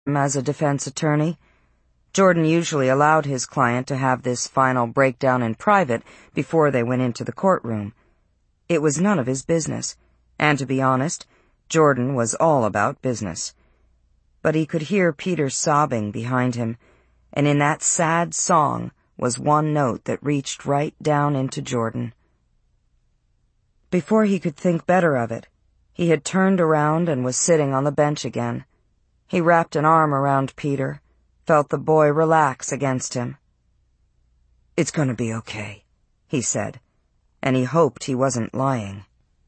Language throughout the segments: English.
as a defense attorney. Jordan usually allowed his client to have this final breakdown in private before they went into the courtroom. It was none of his business, and to be honest, Jordan was all about business. But he could hear Peter sobbing behind him, and in that sad song was one note that reached right down into Jordan. Before he could think better of it, he had turned around and was sitting on the bench again. He wrapped an arm around Peter, felt the boy relax against him. "It's going to be okay," he said, and he hoped he wasn't lying.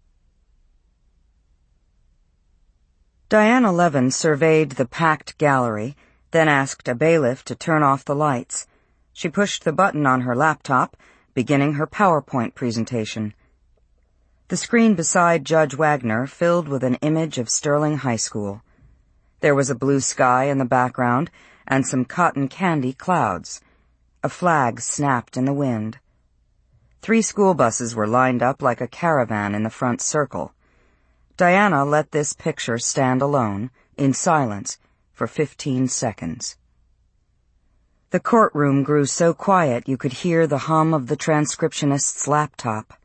Diana Levin surveyed the packed gallery, then asked a bailiff to turn off the lights. She pushed the button on her laptop, beginning her PowerPoint presentation. The screen beside Judge Wagner filled with an image of Sterling High School. There was a blue sky in the background and some cotton candy clouds. A flag snapped in the wind. 3 school buses were lined up like a caravan in the front circle. Diana let this picture stand alone, in silence, for 15 seconds. The courtroom grew so quiet you could hear the hum of the transcriptionist's laptop.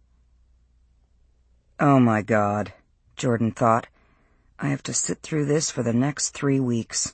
"Oh my God," Jordan thought. "I have to sit through this for the next 3 weeks."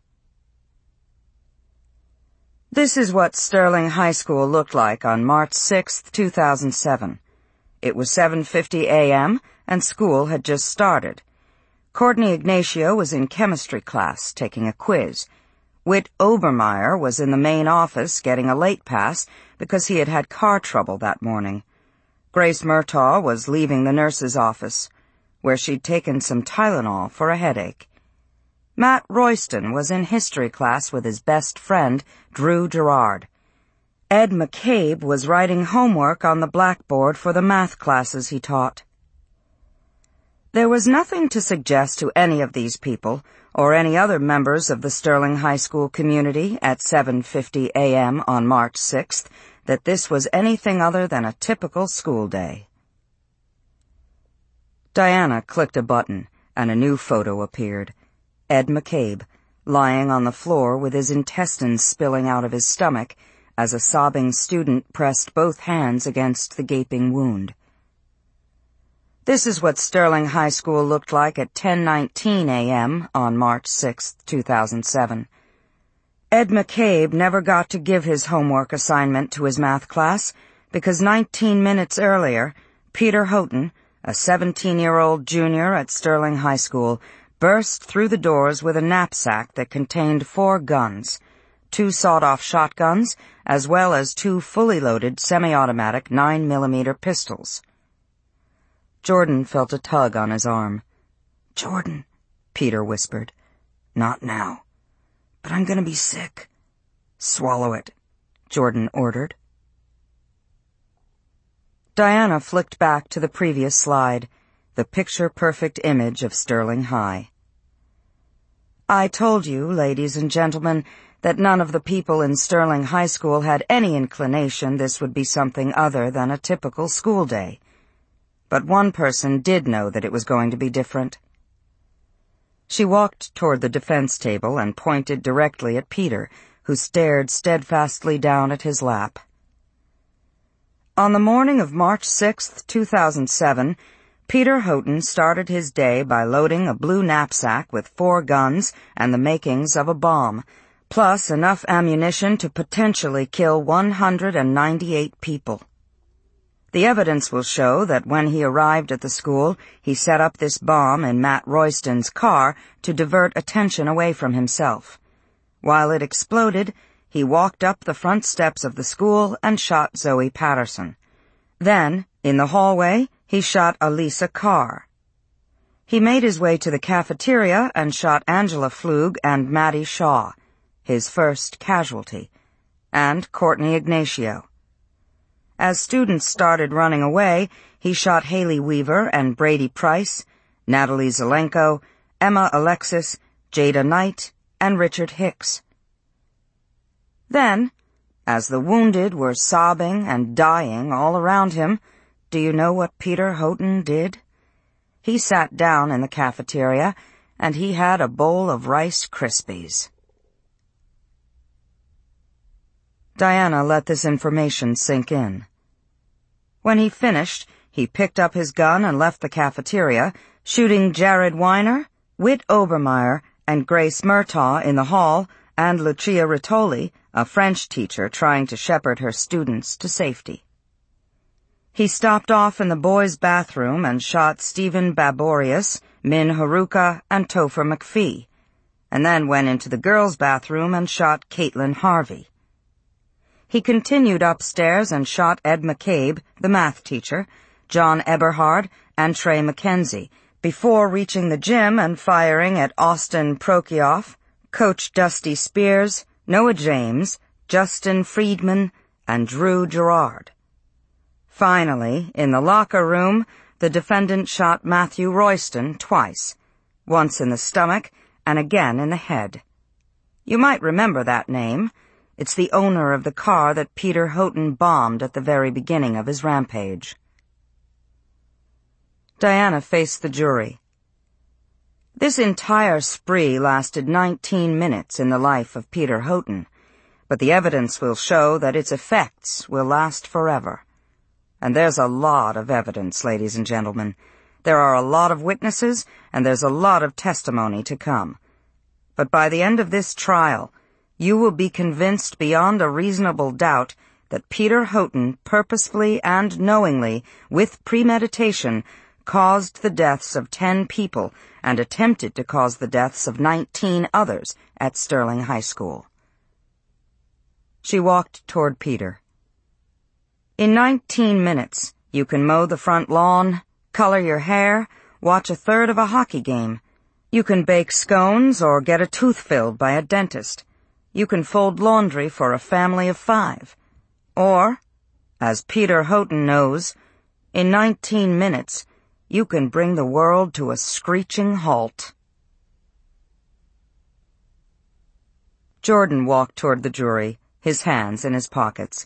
This is what Sterling High School looked like on March 6th, 2007. It was 7:50 a.m., and school had just started. Courtney Ignacio was in chemistry class, taking a quiz. Whit Obermeyer was in the main office getting a late pass because he had had car trouble that morning. Grace Murtaugh was leaving the nurse's office, where she'd taken some Tylenol for a headache. Matt Royston was in history class with his best friend, Drew Gerard. Ed McCabe was writing homework on the blackboard for the math classes he taught. There was nothing to suggest to any of these people, or any other members of the Sterling High School community at 7:50 a.m. on March 6th, that this was anything other than a typical school day. Diana clicked a button, and a new photo appeared. Ed McCabe, lying on the floor with his intestines spilling out of his stomach, as a sobbing student pressed both hands against the gaping wound. This is what Sterling High School looked like at 10:19 a.m. on March 6, 2007. Ed McCabe never got to give his homework assignment to his math class because 19 minutes earlier, Peter Houghton, a 17-year-old junior at Sterling High School, burst through the doors with a knapsack that contained 4 guns, 2 sawed-off shotguns, as well as 2 fully loaded semi-automatic 9mm pistols. Jordan felt a tug on his arm. "Jordan," Peter whispered. "Not now. But I'm going to be sick." "Swallow it," Jordan ordered. Diana flicked back to the previous slide, the picture-perfect image of Sterling High. "I told you, ladies and gentlemen, that none of the people in Sterling High School had any inclination this would be something other than a typical school day. But one person did know that it was going to be different." She walked toward the defense table and pointed directly at Peter, who stared steadfastly down at his lap. On the morning of March 6, 2007, Peter Houghton started his day by loading a blue knapsack with 4 guns and the makings of a bomb, plus enough ammunition to potentially kill 198 people. The evidence will show that when he arrived at the school, he set up this bomb in Matt Royston's car to divert attention away from himself. While it exploded, he walked up the front steps of the school and shot Zoe Patterson. Then, in the hallway, he shot Elisa Carr. He made his way to the cafeteria and shot Angela Flug and Maddie Shaw, his first casualty, and Courtney Ignacio. As students started running away, he shot Haley Weaver and Brady Price, Natalie Zelenko, Emma Alexis, Jada Knight, and Richard Hicks. Then, as the wounded were sobbing and dying all around him, do you know what Peter Houghton did? He sat down in the cafeteria and he had a bowl of Rice Krispies. Diana let this information sink in. When he finished, he picked up his gun and left the cafeteria, shooting Jared Weiner, Whit Obermeyer, and Grace Murtaugh in the hall, and Lucia Rittoli, a French teacher trying to shepherd her students to safety. He stopped off in the boys' bathroom and shot Stephen Baborius, Min Haruka, and Topher McPhee, and then went into the girls' bathroom and shot Caitlin Harvey. He continued upstairs and shot Ed McCabe, the math teacher, John Eberhard, and Trey McKenzie, before reaching the gym and firing at Austin Prokioff, Coach Dusty Spears, Noah James, Justin Friedman, and Drew Gerard. Finally, in the locker room, the defendant shot Matthew Royston twice, once in the stomach and again in the head. You might remember that name. It's the owner of the car that Peter Houghton bombed at the very beginning of his rampage. Diana faced the jury. This entire spree lasted 19 minutes in the life of Peter Houghton, but the evidence will show that its effects will last forever. And there's a lot of evidence, ladies and gentlemen. There are a lot of witnesses, and there's a lot of testimony to come. But by the end of this trial, you will be convinced beyond a reasonable doubt that Peter Houghton purposefully and knowingly, with premeditation, caused the deaths of 10 people and attempted to cause the deaths of 19 others at Sterling High School. She walked toward Peter. In 19 minutes, you can mow the front lawn, color your hair, watch a third of a hockey game. You can bake scones or get a tooth filled by a dentist. You can fold laundry for a family of 5. Or, as Peter Houghton knows, in 19 minutes, you can bring the world to a screeching halt. Jordan walked toward the jury, his hands in his pockets.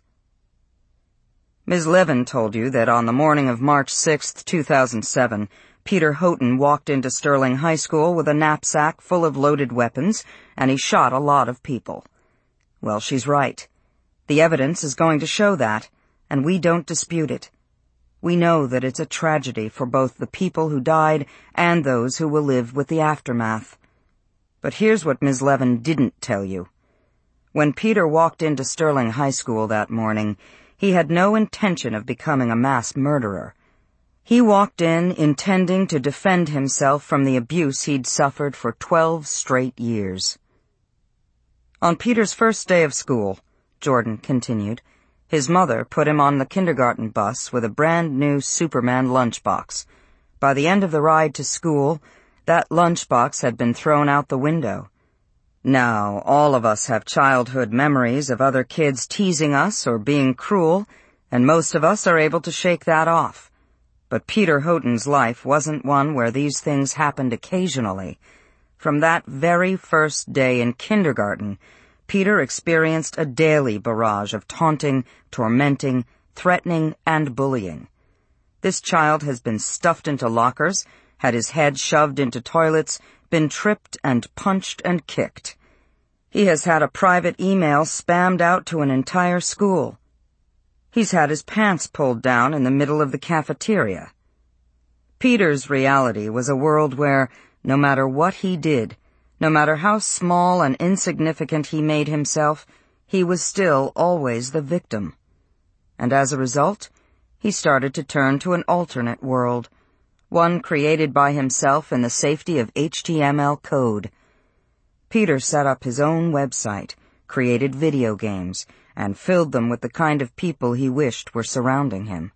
Ms. Levin told you that on the morning of March 6, 2007, Peter Houghton walked into Sterling High School with a knapsack full of loaded weapons, and he shot a lot of people. Well, she's right. The evidence is going to show that, and we don't dispute it. We know that it's a tragedy for both the people who died and those who will live with the aftermath. But here's what Ms. Levin didn't tell you. When Peter walked into Sterling High School that morning, he had no intention of becoming a mass murderer. He walked in intending to defend himself from the abuse he'd suffered for 12 straight years. On Peter's first day of school, Jordan continued, his mother put him on the kindergarten bus with a brand-new Superman lunchbox. By the end of the ride to school, that lunchbox had been thrown out the window. Now, all of us have childhood memories of other kids teasing us or being cruel, and most of us are able to shake that off. But Peter Houghton's life wasn't one where these things happened occasionally. From that very first day in kindergarten, Peter experienced a daily barrage of taunting, tormenting, threatening, and bullying. This child has been stuffed into lockers, had his head shoved into toilets, been tripped and punched and kicked. He has had a private email spammed out to an entire school. He's had his pants pulled down in the middle of the cafeteria. Peter's reality was a world where, no matter what he did, no matter how small and insignificant he made himself, he was still always the victim. And as a result, he started to turn to an alternate world, one created by himself in the safety of HTML code. Peter set up his own website, created video games, and filled them with the kind of people he wished were surrounding him.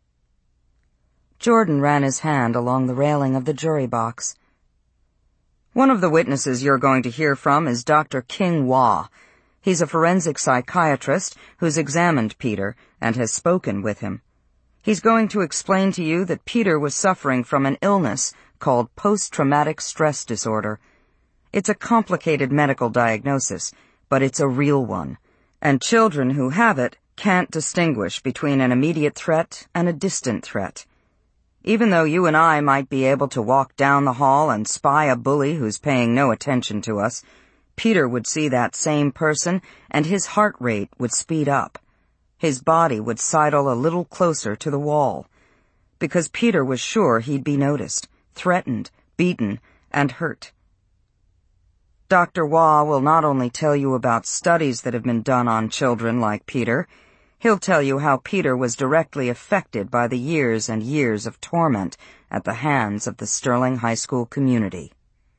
Jordan ran his hand along the railing of the jury box. One of the witnesses you're going to hear from is Dr. King Wah. He's a forensic psychiatrist who's examined Peter and has spoken with him. He's going to explain to you that Peter was suffering from an illness called post-traumatic stress disorder. It's a complicated medical diagnosis, but it's a real one, and children who have it can't distinguish between an immediate threat and a distant threat. Even though you and I might be able to walk down the hall and spy a bully who's paying no attention to us, Peter would see that same person and his heart rate would speed up. His body would sidle a little closer to the wall, because Peter was sure he'd be noticed, threatened, beaten, and hurt. Dr. Waugh will not only tell you about studies that have been done on children like Peter, he'll tell you how Peter was directly affected by the years and years of torment at the hands of the Sterling High School community.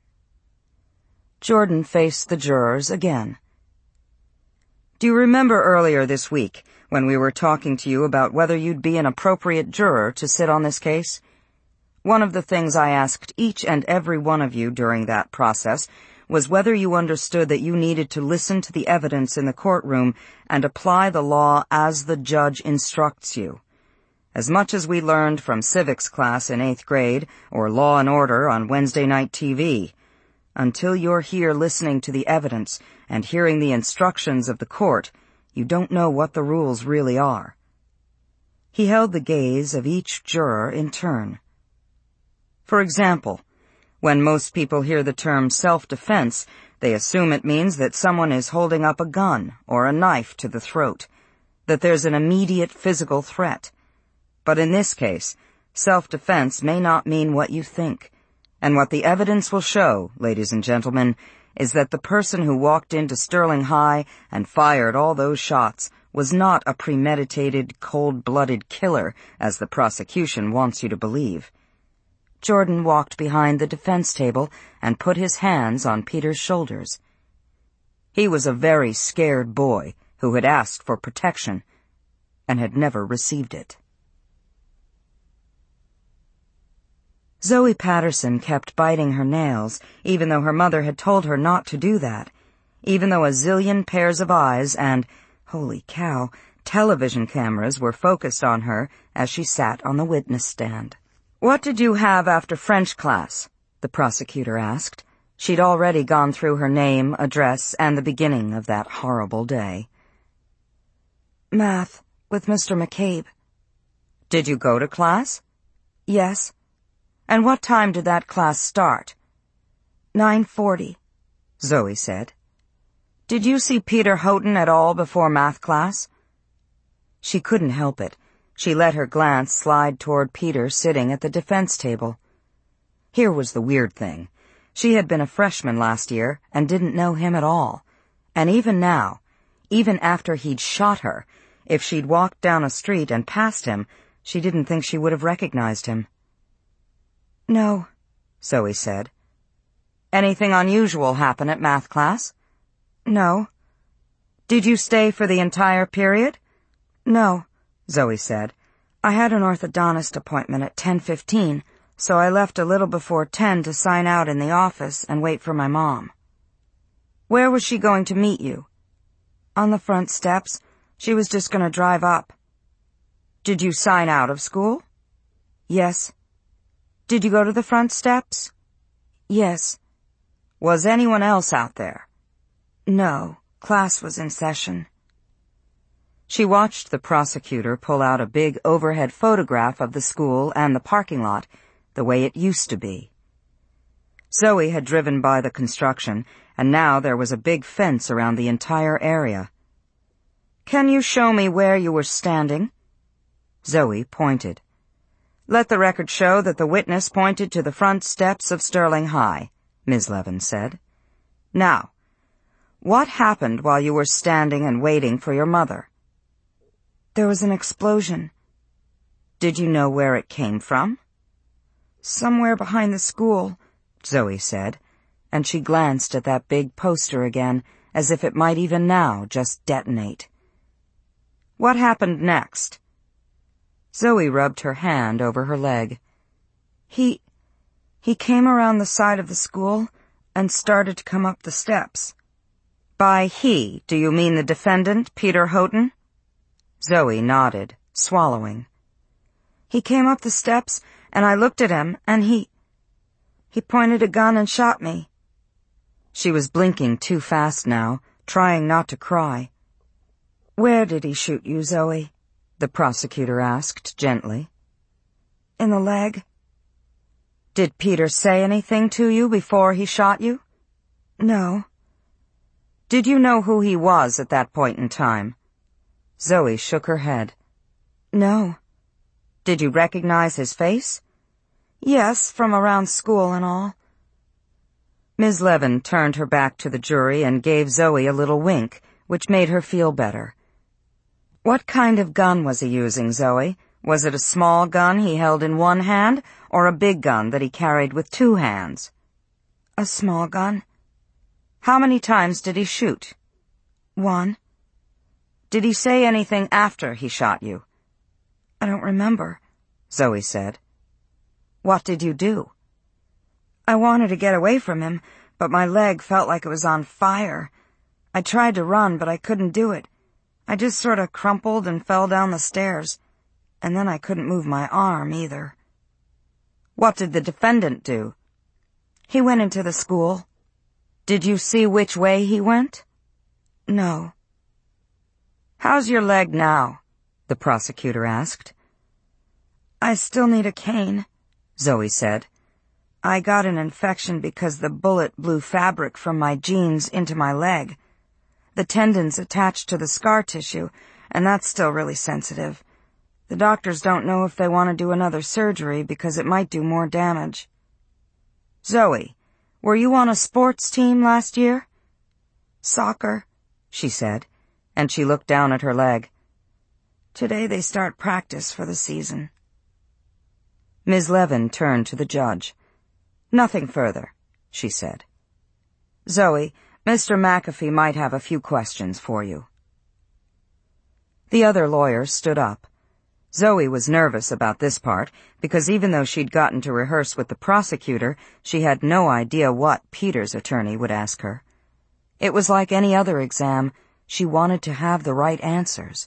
Jordan faced the jurors again. Do you remember earlier this week when we were talking to you about whether you'd be an appropriate juror to sit on this case? One of the things I asked each and every one of you during that process was whether you understood that you needed to listen to the evidence in the courtroom and apply the law as the judge instructs you. As much as we learned from civics class in 8th grade or Law and Order on Wednesday night TV. Until you're here listening to the evidence and hearing the instructions of the court, you don't know what the rules really are. He held the gaze of each juror in turn. For example, when most people hear the term self-defense, they assume it means that someone is holding up a gun or a knife to the throat, that there's an immediate physical threat. But in this case, self-defense may not mean what you think. And what the evidence will show, ladies and gentlemen, is that the person who walked into Sterling High and fired all those shots was not a premeditated, cold-blooded killer, as the prosecution wants you to believe. Jordan walked behind the defense table and put his hands on Peter's shoulders. He was a very scared boy who had asked for protection and had never received it. Zoe Patterson kept biting her nails, even though her mother had told her not to do that, even though a zillion pairs of eyes and, holy cow, television cameras were focused on her as she sat on the witness stand. "What did you have after French class?" the prosecutor asked. She'd already gone through her name, address, and the beginning of that horrible day. "Math, with Mr. McCabe." "Did you go to class?" "Yes." "And what time did that class start?" 9:40, Zoe said. "Did you see Peter Houghton at all before math class?" She couldn't help it. She let her glance slide toward Peter sitting at the defense table. Here was the weird thing. She had been a freshman last year and didn't know him at all. And even now, even after he'd shot her, if she'd walked down a street and passed him, she didn't think she would have recognized him. "No," Zoe said. "Anything unusual happen at math class?" "No." "Did you stay for the entire period?" "No," Zoe said. "I had an orthodontist appointment at 10:15, so I left a little before 10 to sign out in the office and wait for my mom." "Where was she going to meet you?" "On the front steps. She was just going to drive up." "Did you sign out of school?" "Yes." "Did you go to the front steps?" "Yes." "Was anyone else out there?" "No. Class was in session." She watched the prosecutor pull out a big overhead photograph of the school and the parking lot, the way it used to be. Zoe had driven by the construction, and now there was a big fence around the entire area. "Can you show me where you were standing?" Zoe pointed. "Let the record show that the witness pointed to the front steps of Sterling High," Ms. Levin said. "Now, what happened while you were standing and waiting for your mother?" "There was an explosion." "Did you know where it came from?" "Somewhere behind the school," Zoe said, and she glanced at that big poster again, as if it might even now just detonate. "What happened next?" Zoe rubbed her hand over her leg. He came around the side of the school and started to come up the steps." "By he, do you mean the defendant, Peter Houghton?" Zoe nodded, swallowing. "He came up the steps, and I looked at him, and he pointed a gun and shot me." She was blinking too fast now, trying not to cry. "Where did he shoot you, Zoe?" the prosecutor asked gently. In the leg. Did Peter say anything to you before he shot you? No. Did you know who he was at that point in time? Zoe shook her head. No. Did you recognize his face? Yes, from around school and all. Ms. Levin turned her back to the jury and gave Zoe a little wink, which made her feel better. What kind of gun was he using, Zoe? Was it a small gun he held in one hand, or a big gun that he carried with two hands? A small gun. How many times did he shoot? 1. Did he say anything after he shot you? I don't remember, Zoe said. What did you do? I wanted to get away from him, but my leg felt like it was on fire. I tried to run, but I couldn't do it. I just sort of crumpled and fell down the stairs. And then I couldn't move my arm, either. What did the defendant do? He went into the school. Did you see which way he went? No. How's your leg now? The prosecutor asked. I still need a cane, Zoe said. I got an infection because the bullet blew fabric from my jeans into my leg. The tendon's attached to the scar tissue, and that's still really sensitive. The doctors don't know if they want to do another surgery because it might do more damage. Zoe, were you on a sports team last year? Soccer, she said, and she looked down at her leg. Today they start practice for the season. Ms. Levin turned to the judge. Nothing further, she said. Zoe, Mr. McAfee might have a few questions for you. The other lawyer stood up. Zoe was nervous about this part, because even though she'd gotten to rehearse with the prosecutor, she had no idea what Peter's attorney would ask her. It was like any other exam. She wanted to have the right answers.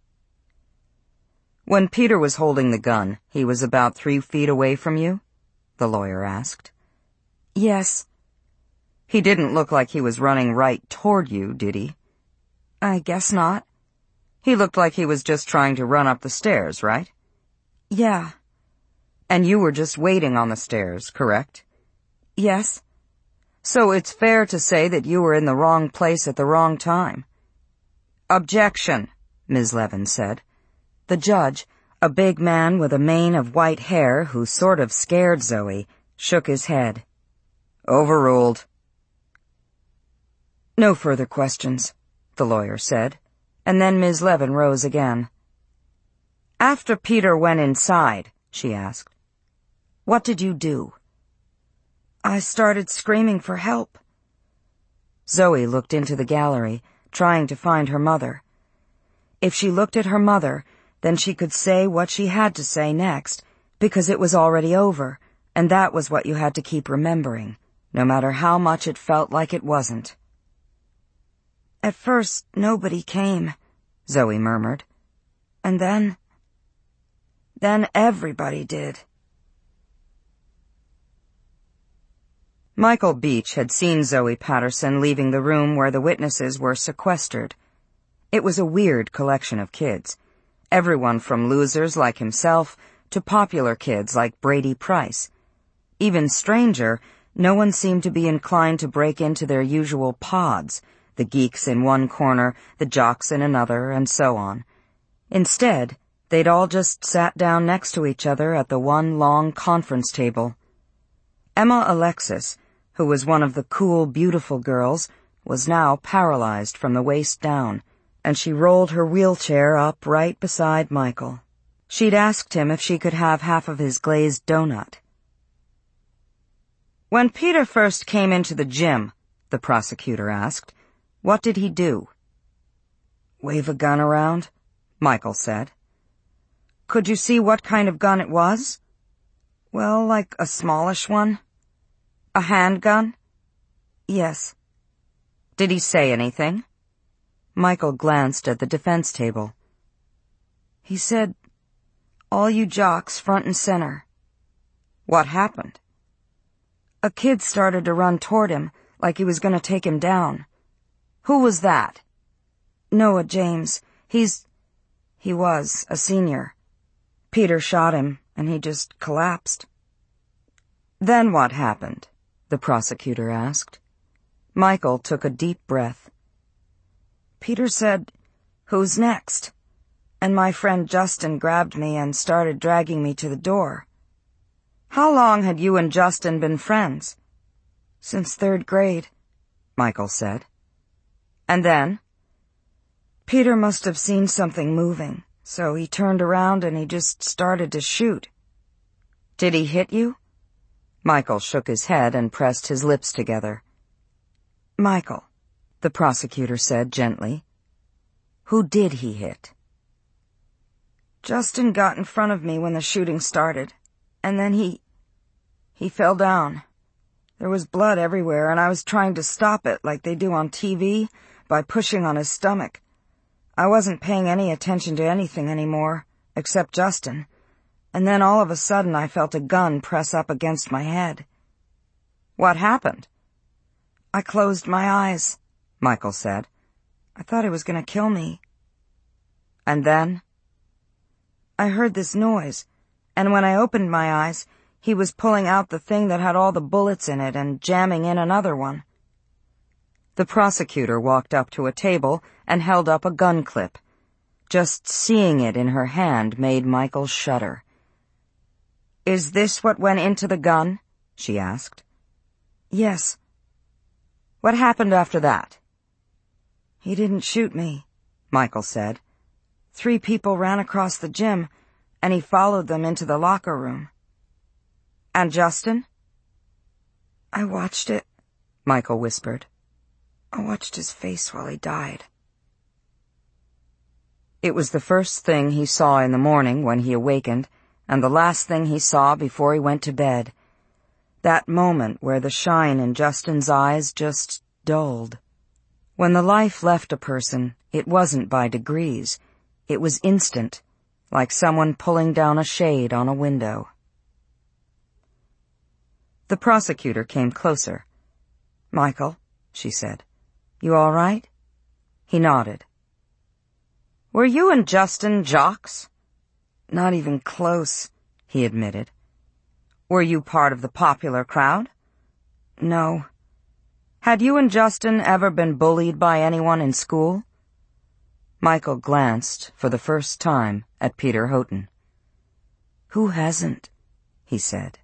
When Peter was holding the gun, he was about 3 feet away from you? The lawyer asked. Yes. He didn't look like he was running right toward you, did he? I guess not. He looked like he was just trying to run up the stairs, right? Yeah. And you were just waiting on the stairs, correct? Yes. So it's fair to say that you were in the wrong place at the wrong time. Objection, Ms. Levin said. The judge, a big man with a mane of white hair who sort of scared Zoe, shook his head. Overruled. No further questions, the lawyer said, and then Ms. Levin rose again. After Peter went inside, she asked, what did you do? I started screaming for help. Zoe looked into the gallery, trying to find her mother. If she looked at her mother, then she could say what she had to say next, because it was already over, and that was what you had to keep remembering, no matter how much it felt like it wasn't. At first, nobody came, Zoe murmured. And then everybody did. Michael Beach had seen Zoe Patterson leaving the room where the witnesses were sequestered. It was a weird collection of kids. Everyone from losers like himself to popular kids like Brady Price. Even stranger, no one seemed to be inclined to break into their usual pods, the geeks in one corner, the jocks in another, and so on. Instead, they'd all just sat down next to each other at the one long conference table. Emma Alexis, who was one of the cool, beautiful girls, was now paralyzed from the waist down, and she rolled her wheelchair up right beside Michael. She'd asked him if she could have half of his glazed donut. When Peter first came into the gym, the prosecutor asked, what did he do? Wave a gun around, Michael said. Could you see what kind of gun it was? Well, like a smallish one. A handgun? Yes. Did he say anything? Michael glanced at the defense table. He said, all you jocks front and center. What happened? A kid started to run toward him, like he was going to take him down. Who was that? Noah James. He was a senior. Peter shot him, and he just collapsed. Then what happened? The prosecutor asked. Michael took a deep breath. Peter said, "Who's next?" And my friend Justin grabbed me and started dragging me to the door. How long had you and Justin been friends? Since 3rd grade, Michael said. And then? Peter must have seen something moving, so he turned around and he just started to shoot. Did he hit you? Michael shook his head and pressed his lips together. Michael, the prosecutor said gently. Who did he hit? Justin got in front of me when the shooting started, and then he fell down. There was blood everywhere, and I was trying to stop it like they do on TV by pushing on his stomach. I wasn't paying any attention to anything anymore, except Justin, and then all of a sudden I felt a gun press up against my head. What happened? I closed my eyes, Michael said. I thought he was going to kill me. And then? I heard this noise, and when I opened my eyes, he was pulling out the thing that had all the bullets in it and jamming in another one. The prosecutor walked up to a table and held up a gun clip. Just seeing it in her hand made Michael shudder. Is this what went into the gun? She asked. Yes. What happened after that? He didn't shoot me, Michael said. 3 people ran across the gym, and he followed them into the locker room. And Justin? I watched it, Michael whispered. I watched his face while he died. It was the first thing he saw in the morning when he awakened, and the last thing he saw before he went to bed. That moment where the shine in Justin's eyes just dulled. When the life left a person, it wasn't by degrees. It was instant, like someone pulling down a shade on a window. The prosecutor came closer. Michael, she said, you all right? He nodded. Were you and Justin jocks? Not even close, he admitted. Were you part of the popular crowd? No. Had you and Justin ever been bullied by anyone in school? Michael glanced, for the first time, at Peter Houghton. Who hasn't? He said.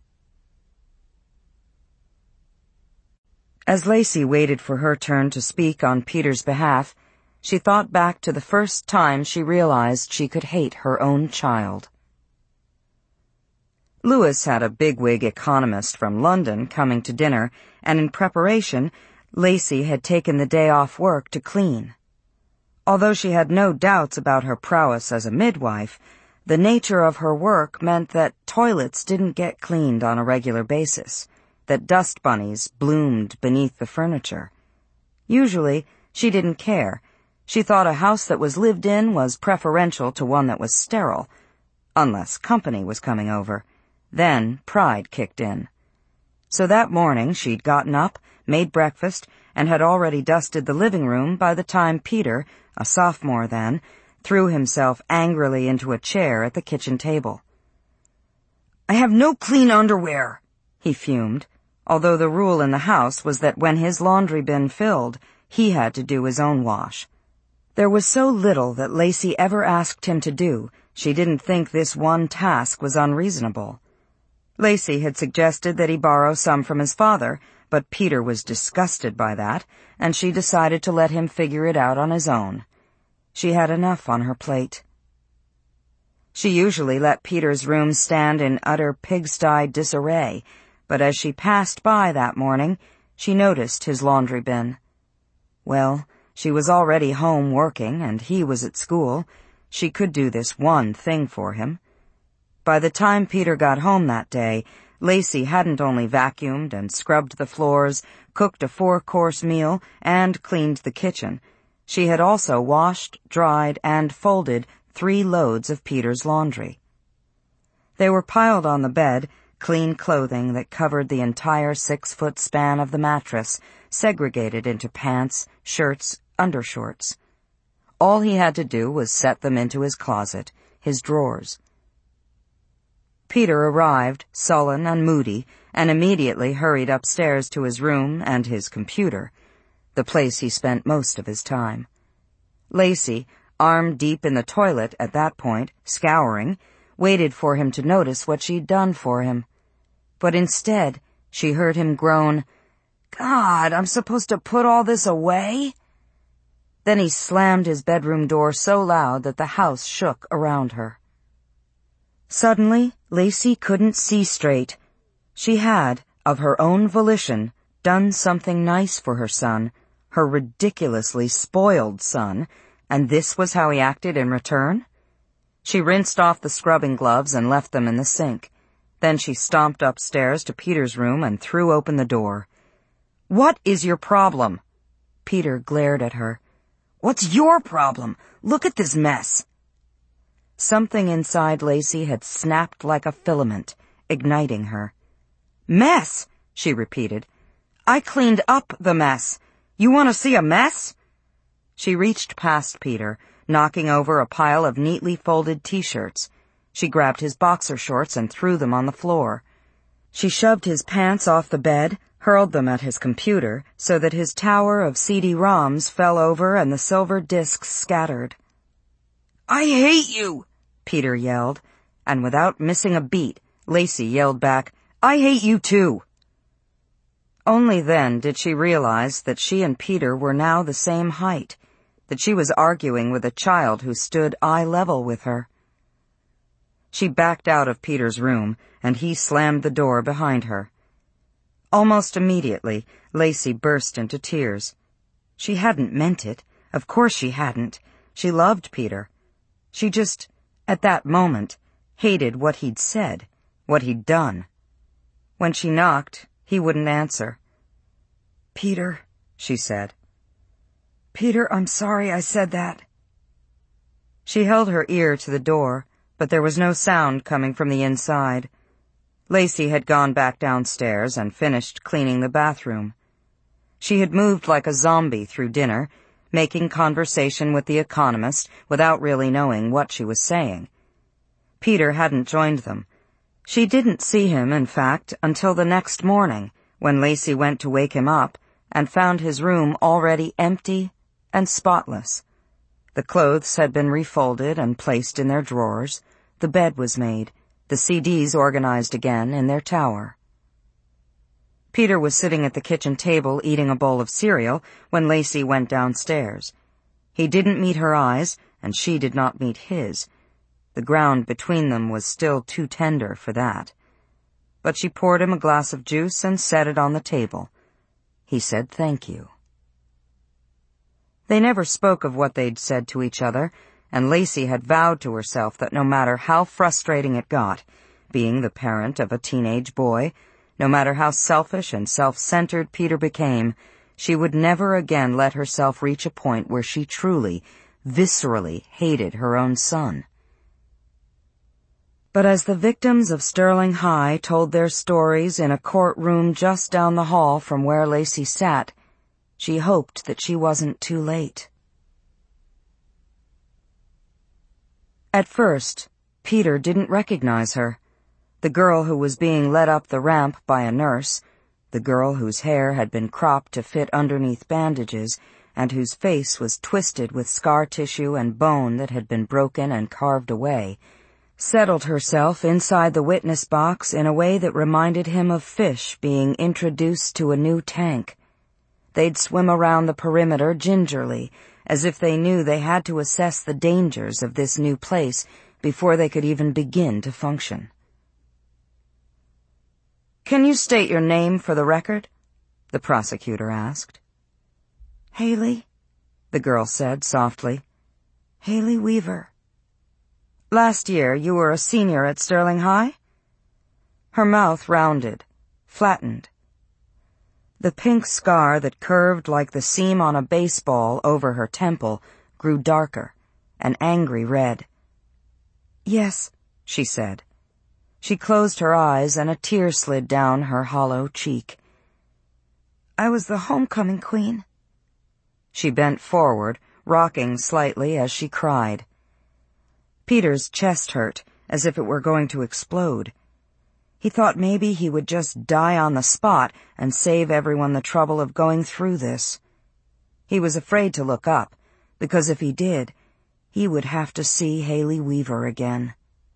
As Lacey waited for her turn to speak on Peter's behalf, she thought back to the first time she realized she could hate her own child. Lewis had a bigwig economist from London coming to dinner, and in preparation, Lacey had taken the day off work to clean. Although she had no doubts about her prowess as a midwife, the nature of her work meant that toilets didn't get cleaned on a regular basis, that dust bunnies bloomed beneath the furniture. Usually, she didn't care. She thought a house that was lived in was preferential to one that was sterile, unless company was coming over. Then pride kicked in. So that morning she'd gotten up, made breakfast, and had already dusted the living room by the time Peter, a sophomore then, threw himself angrily into a chair at the kitchen table. I have no clean underwear, he fumed, although the rule in the house was that when his laundry bin filled, he had to do his own wash. There was so little that Lacey ever asked him to do, she didn't think this one task was unreasonable. Lacey had suggested that he borrow some from his father, but Peter was disgusted by that, and she decided to let him figure it out on his own. She had enough on her plate. She usually let Peter's room stand in utter pigsty disarray, but as she passed by that morning, she noticed his laundry bin. Well, she was already home working, and he was at school. She could do this one thing for him. By the time Peter got home that day, Lacey hadn't only vacuumed and scrubbed the floors, cooked a 4-course meal, and cleaned the kitchen. She had also washed, dried, and folded 3 loads of Peter's laundry. They were piled on the bed, clean clothing that covered the entire 6-foot span of the mattress, segregated into pants, shirts, undershorts. All he had to do was set them into his closet, his drawers. Peter arrived, sullen and moody, and immediately hurried upstairs to his room and his computer, the place he spent most of his time. Lacey, arm deep in the toilet at that point, scouring, waited for him to notice what she'd done for him. But instead, she heard him groan, "God, I'm supposed to put all this away?" Then he slammed his bedroom door so loud that the house shook around her. Suddenly, Lacey couldn't see straight. She had, of her own volition, done something nice for her son, her ridiculously spoiled son, and this was how he acted in return? She rinsed off the scrubbing gloves and left them in the sink. Then she stomped upstairs to Peter's room and threw open the door. "What is your problem?" Peter glared at her. "What's your problem? Look at this mess." Something inside Lacey had snapped like a filament, igniting her. "Mess," she repeated. "I cleaned up the mess. You want to see a mess?" She reached past Peter, knocking over a pile of neatly folded T-shirts. She grabbed his boxer shorts and threw them on the floor. She shoved his pants off the bed, hurled them at his computer, so that his tower of CD-ROMs fell over and the silver disks scattered. "I hate you!" Peter yelled, and without missing a beat, Lacey yelled back, "I hate you too!" Only then did she realize that she and Peter were now the same height, that she was arguing with a child who stood eye level with her. She backed out of Peter's room, and he slammed the door behind her. Almost immediately, Lacey burst into tears. She hadn't meant it. Of course she hadn't. She loved Peter. She just, at that moment, hated what he'd said, what he'd done. When she knocked, he wouldn't answer. "Peter," she said. "Peter, I'm sorry I said that." She held her ear to the door, but there was no sound coming from the inside. Lacey had gone back downstairs and finished cleaning the bathroom. She had moved like a zombie through dinner, making conversation with the economist without really knowing what she was saying. Peter hadn't joined them. She didn't see him, in fact, until the next morning, when Lacey went to wake him up and found his room already empty and spotless. The clothes had been refolded and placed in their drawers. The bed was made, the CDs organized again in their tower. Peter was sitting at the kitchen table eating a bowl of cereal when Lacey went downstairs. He didn't meet her eyes, and she did not meet his. The ground between them was still too tender for that. But she poured him a glass of juice and set it on the table. He said thank you. They never spoke of what they'd said to each other, and Lacey had vowed to herself that no matter how frustrating it got, being the parent of a teenage boy, no matter how selfish and self-centered Peter became, she would never again let herself reach a point where she truly, viscerally hated her own son. But as the victims of Sterling High told their stories in a courtroom just down the hall from where Lacey sat, she hoped that she wasn't too late. At first, Peter didn't recognize her. The girl who was being led up the ramp by a nurse, the girl whose hair had been cropped to fit underneath bandages, and whose face was twisted with scar tissue and bone that had been broken and carved away, settled herself inside the witness box in a way that reminded him of fish being introduced to a new tank. They'd swim around the perimeter gingerly, as if they knew they had to assess the dangers of this new place before they could even begin to function. "Can you state your name for the record?" the prosecutor asked. "Haley," the girl said softly. "Haley Weaver." "Last year you were a senior at Sterling High?" Her mouth rounded, flattened. The pink scar that curved like the seam on a baseball over her temple grew darker, an angry red. "Yes," she said. She closed her eyes and a tear slid down her hollow cheek. "I was the homecoming queen." She bent forward, rocking slightly as she cried. Peter's chest hurt, as if it were going to explode. He thought maybe he would just die on the spot and save everyone the trouble of going through this. He was afraid to look up, because if he did, he would have to see Hayley Weaver again.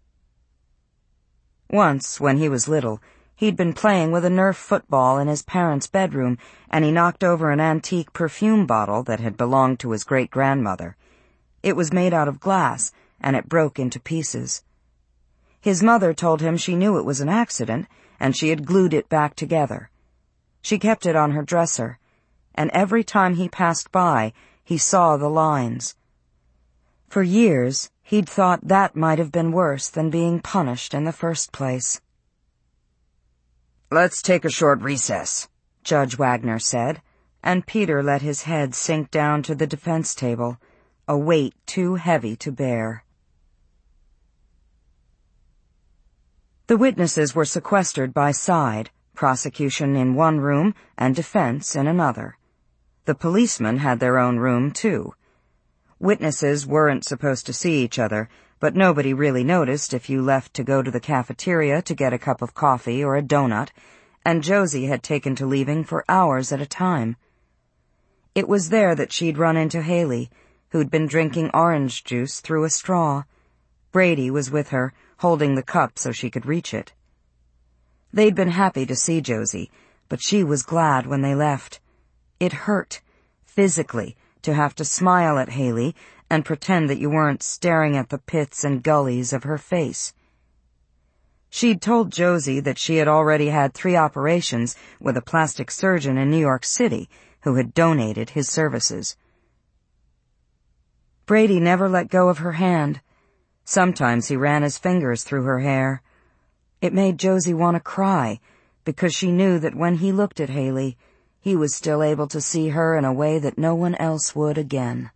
Once, when he was little, he'd been playing with a Nerf football in his parents' bedroom, and he knocked over an antique perfume bottle that had belonged to his great-grandmother. It was made out of glass, and it broke into pieces. His mother told him she knew it was an accident, and she had glued it back together. She kept it on her dresser, and every time he passed by, he saw the lines. For years, he'd thought that might have been worse than being punished in the first place. "Let's take a short recess," Judge Wagner said, and Peter let his head sink down to the defense table, a weight too heavy to bear. The witnesses were sequestered by side, prosecution in one room and defense in another. The policemen had their own room, too. Witnesses weren't supposed to see each other, but nobody really noticed if you left to go to the cafeteria to get a cup of coffee or a donut, and Josie had taken to leaving for hours at a time. It was there that she'd run into Hayley, who'd been drinking orange juice through a straw. Brady was with her, holding the cup so she could reach it. They'd been happy to see Josie, but she was glad when they left. It hurt, physically, to have to smile at Hayley and pretend that you weren't staring at the pits and gullies of her face. She'd told Josie that she had already had 3 operations with a plastic surgeon in New York City who had donated his services. Brady never let go of her hand. Sometimes he ran his fingers through her hair. It made Josie want to cry, because she knew that when he looked at Hayley, he was still able to see her in a way that no one else would again.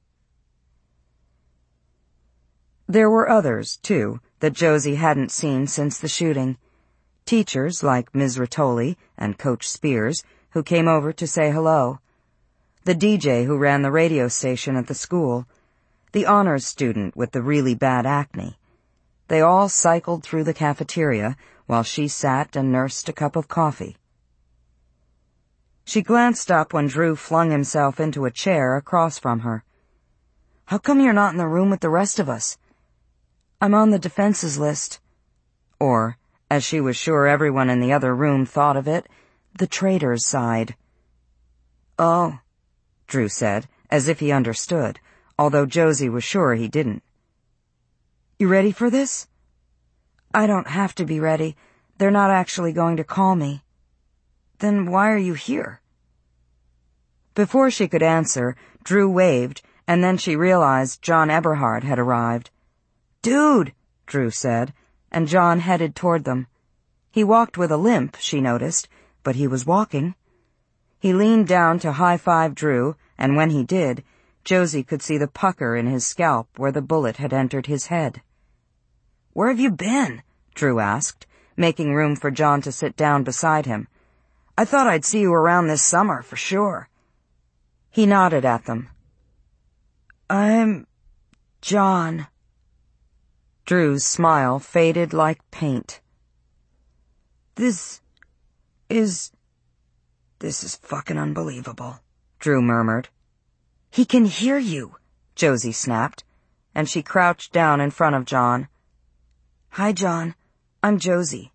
There were others, too, that Josie hadn't seen since the shooting. Teachers like Ms. Rattoli and Coach Spears, who came over to say hello. The DJ who ran the radio station at the school. The honors student with the really bad acne. They all cycled through the cafeteria while she sat and nursed a cup of coffee. She glanced up when Drew flung himself into a chair across from her. "How come you're not in the room with the rest of us?" "I'm on the defense's list." Or, as she was sure everyone in the other room thought of it, the traitor's side. "Oh," Drew said, as if he understood, although Josie was sure he didn't. "You ready for this?" "I don't have to be ready. They're not actually going to call me." "Then why are you here?" Before she could answer, Drew waved, and then she realized John Eberhard had arrived. "Dude," Drew said, and John headed toward them. He walked with a limp, she noticed, but he was walking. He leaned down to high-five Drew, and when he did, Josie could see the pucker in his scalp where the bullet had entered his head. "Where have you been?" Drew asked, making room for John to sit down beside him. "I thought I'd see you around this summer, for sure." He nodded at them. "I'm John." Drew's smile faded like paint. This is fucking unbelievable," Drew murmured. "He can hear you," Josie snapped, and she crouched down in front of John. "Hi, John. I'm Josie."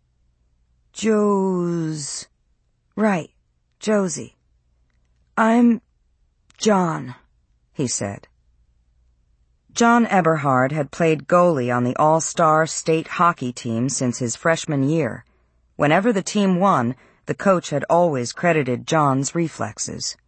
Right, Josie. "I'm John," he said. John Eberhard had played goalie on the all-star state hockey team since his freshman year. Whenever the team won, the coach had always credited John's reflexes.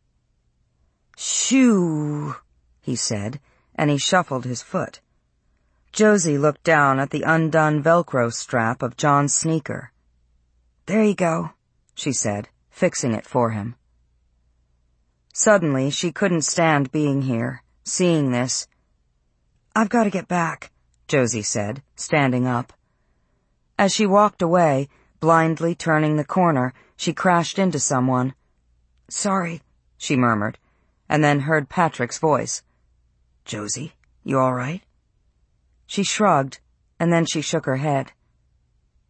"Shoo," he said, and he shuffled his foot. Josie looked down at the undone Velcro strap of John's sneaker. "There you go," she said, fixing it for him. Suddenly, she couldn't stand being here, seeing this. "I've got to get back," Josie said, standing up. As she walked away, blindly turning the corner, she crashed into someone. "Sorry," she murmured, and then heard Patrick's voice. "Josie, you all right?" She shrugged, and then she shook her head.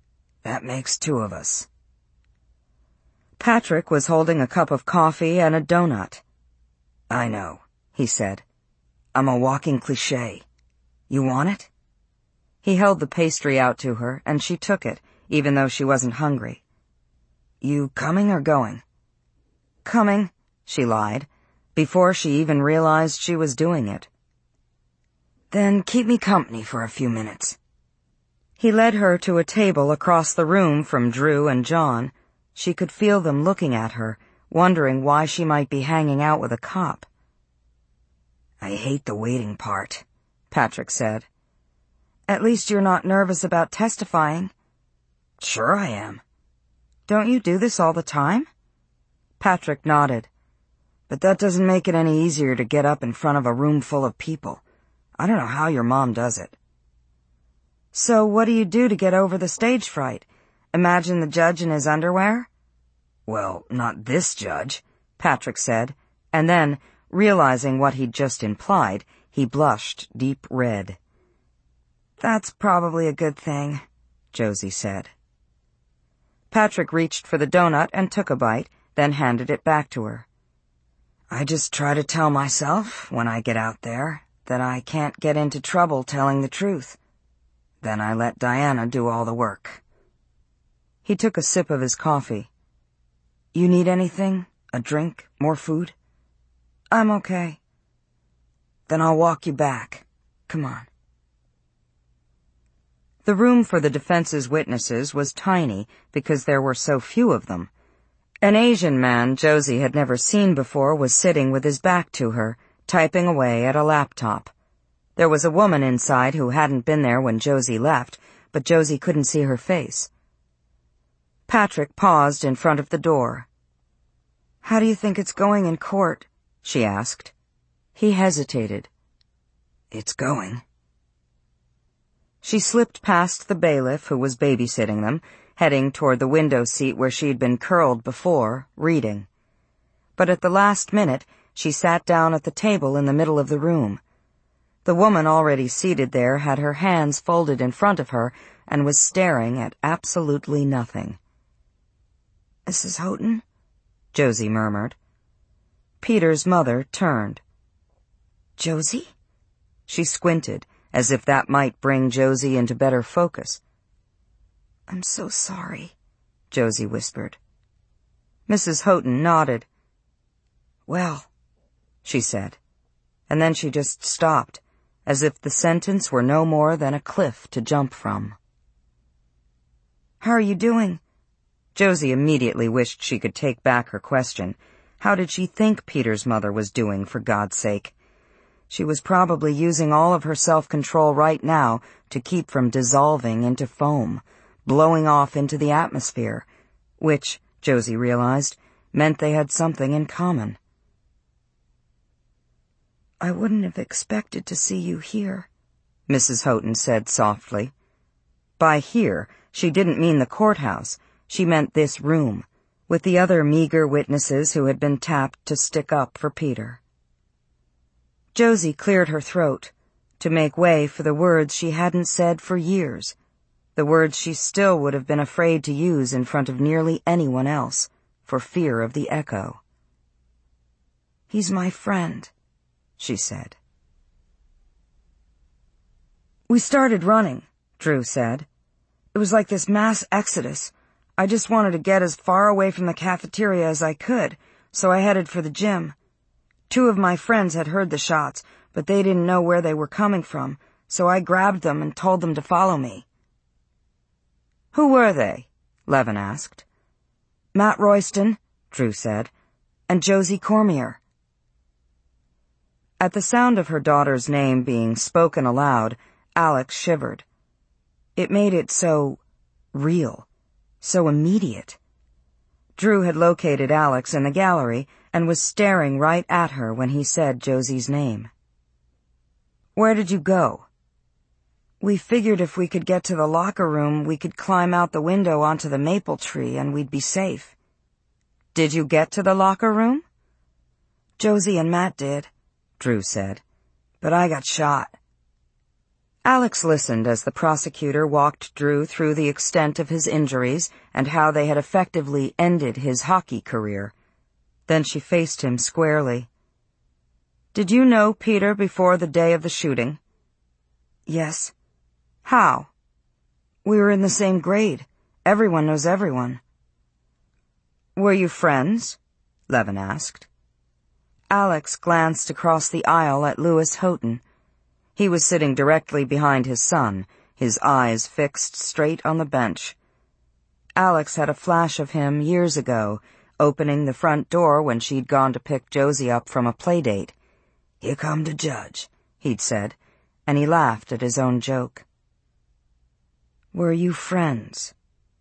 That makes 2 of us. Patrick was holding a cup of coffee and a donut. I know, he said. I'm a walking cliché. You want it? He held the pastry out to her, and she took it, even though she wasn't hungry. You coming or going? Coming, she lied, before she even realized she was doing it. Then keep me company for a few minutes. He led her to a table across the room from Drew and John. She could feel them looking at her, wondering why she might be hanging out with a cop. I hate the waiting part, Patrick said. At least you're not nervous about testifying. Sure I am. Don't you do this all the time? Patrick nodded. But that doesn't make it any easier to get up in front of a room full of people. I don't know how your mom does it. So what do you do to get over the stage fright? Imagine the judge in his underwear? Well, not this judge, Patrick said, and then, realizing what he'd just implied, he blushed deep red. That's probably a good thing, Josie said. Patrick reached for the donut and took a bite, then handed it back to her. I just try to tell myself, when I get out there, that I can't get into trouble telling the truth. Then I let Diana do all the work. He took a sip of his coffee. You need anything? A drink? More food? I'm okay. Then I'll walk you back. Come on. The room for the defense's witnesses was tiny because there were so few of them. An Asian man Josie had never seen before was sitting with his back to her, typing away at a laptop. There was a woman inside who hadn't been there when Josie left, but Josie couldn't see her face. Patrick paused in front of the door. How do you think it's going in court? She asked. He hesitated. It's going. She slipped past the bailiff who was babysitting them, heading toward the window seat where she'd been curled before, reading. But at the last minute, she sat down at the table in the middle of the room. The woman already seated there had her hands folded in front of her and was staring at absolutely nothing. Mrs. Houghton? Josie murmured. Peter's mother turned. Josie? She squinted, as if that might bring Josie into better focus. I'm so sorry, Josie whispered. Mrs. Houghton nodded. Well, she said, and then she just stopped, as if the sentence were no more than a cliff to jump from. How are you doing? Josie immediately wished she could take back her question. How did she think Peter's mother was doing, for God's sake? She was probably using all of her self-control right now to keep from dissolving into foam, blowing off into the atmosphere, which, Josie realized, meant they had something in common. I wouldn't have expected to see you here, Mrs. Houghton said softly. By here, she didn't mean the courthouse. She meant this room, with the other meager witnesses who had been tapped to stick up for Peter. Josie cleared her throat, to make way for the words she hadn't said for years, the words she still would have been afraid to use in front of nearly anyone else, for fear of the echo. He's my friend, she said. We started running, Drew said. It was like this mass exodus. I just wanted to get as far away from the cafeteria as I could, so I headed for the gym. 2 of my friends had heard the shots, but they didn't know where they were coming from, so I grabbed them and told them to follow me. Who were they? Levin asked. Matt Royston, Drew said, and Josie Cormier. At the sound of her daughter's name being spoken aloud, Alex shivered. It made it so real, so immediate. Drew had located Alex in the gallery and was staring right at her when he said Josie's name. Where did you go? We figured if we could get to the locker room, we could climb out the window onto the maple tree and we'd be safe. Did you get to the locker room? Josie and Matt did, Drew said, but I got shot. Alex listened as the prosecutor walked Drew through the extent of his injuries and how they had effectively ended his hockey career. Then she faced him squarely. "Did you know Peter before the day of the shooting?" "Yes." "How?" "We were in the same grade. Everyone knows everyone." "Were you friends?" Levin asked. Alex glanced across the aisle at Louis Houghton. He was sitting directly behind his son, his eyes fixed straight on the bench. Alex had a flash of him years ago, opening the front door when she'd gone to pick Josie up from a playdate. "Here come the judge," he'd said, and he laughed at his own joke. "Were you friends?"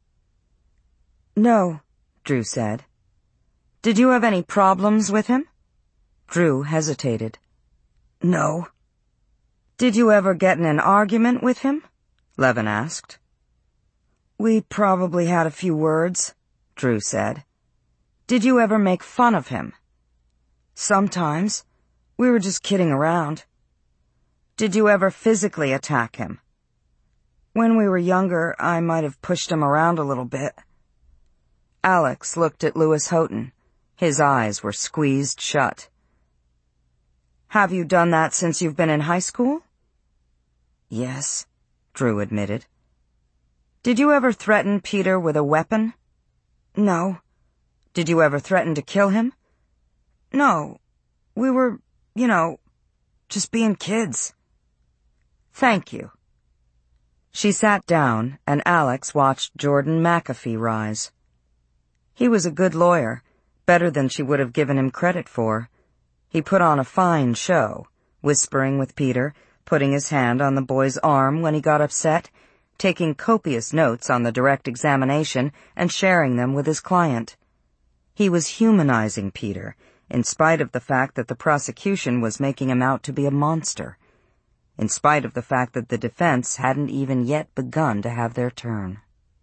"No," Drew said. "Did you have any problems with him?" Drew hesitated. "No." "Did you ever get in an argument with him?" Levin asked. "We probably had a few words," Drew said. "Did you ever make fun of him?" "Sometimes. We were just kidding around." "Did you ever physically attack him?" "When we were younger, I might have pushed him around a little bit." Alex looked at Louis Houghton. His eyes were squeezed shut. "Have you done that since you've been in high school?" "Yes," Drew admitted. "Did you ever threaten Peter with a weapon?" "No." "Did you ever threaten to kill him?" "No. We were, just being kids." "Thank you." She sat down, and Alex watched Jordan McAfee rise. He was a good lawyer, better than she would have given him credit for. He put on a fine show, whispering with Peter, putting his hand on the boy's arm when he got upset, taking copious notes on the direct examination and sharing them with his client. He was humanizing Peter, in spite of the fact that the prosecution was making him out to be a monster, in spite of the fact that the defense hadn't even yet begun to have their turn.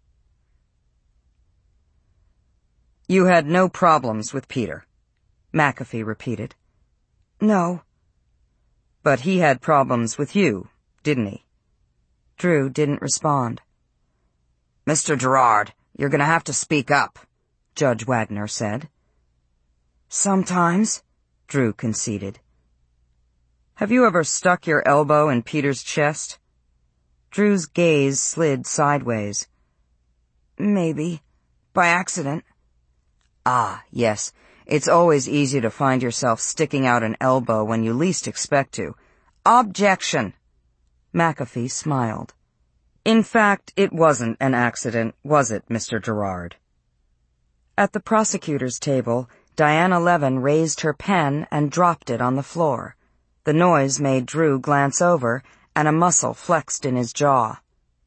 "You had no problems with Peter," McAfee repeated. "No." "But he had problems with you, didn't he?" Drew didn't respond. "Mr. Gerard, you're going to have to speak up," Judge Wagner said. "Sometimes," Drew conceded. "Have you ever stuck your elbow in Peter's chest?" Drew's gaze slid sideways. "Maybe. By accident." "Ah, yes. It's always easy to find yourself sticking out an elbow when you least expect to." "Objection!" McAfee smiled. "In fact, it wasn't an accident, was it, Mr. Gerard?" At the prosecutor's table, Diana Levin raised her pen and dropped it on the floor. The noise made Drew glance over, and a muscle flexed in his jaw.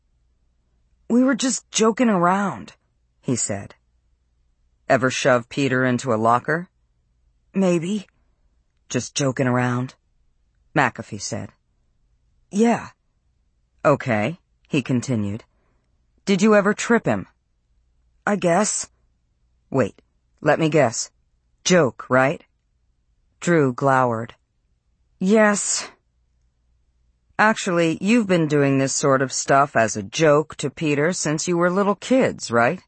"We were just joking around," he said. "Ever shove Peter into a locker?" "Maybe." "Just joking around?" McAfee said. "Yeah." "Okay," he continued. "Did you ever trip him?" "I guess." "Wait, let me guess. Joke, right?" Drew glowered. "Yes." "Actually, you've been doing this sort of stuff as a joke to Peter since you were little kids, right?"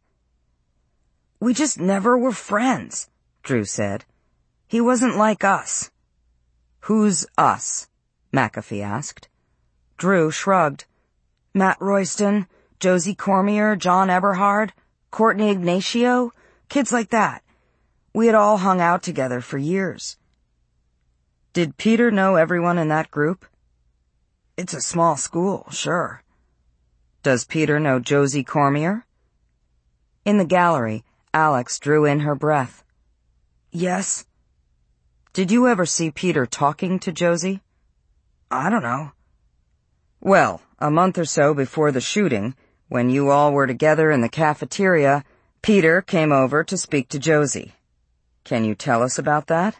"We just never were friends," Drew said. "He wasn't like us." "Who's us?" McAfee asked. Drew shrugged. "Matt Royston, Josie Cormier, John Eberhard, Courtney Ignacio, kids like that. We had all hung out together for years." "Did Peter know everyone in that group?" "It's a small school, sure." "Does Peter know Josie Cormier?" In the gallery, Alex drew in her breath. "Yes." "Did you ever see Peter talking to Josie?" "I don't know." "Well, a month or so before the shooting, when you all were together in the cafeteria, Peter came over to speak to Josie. Can you tell us about that?"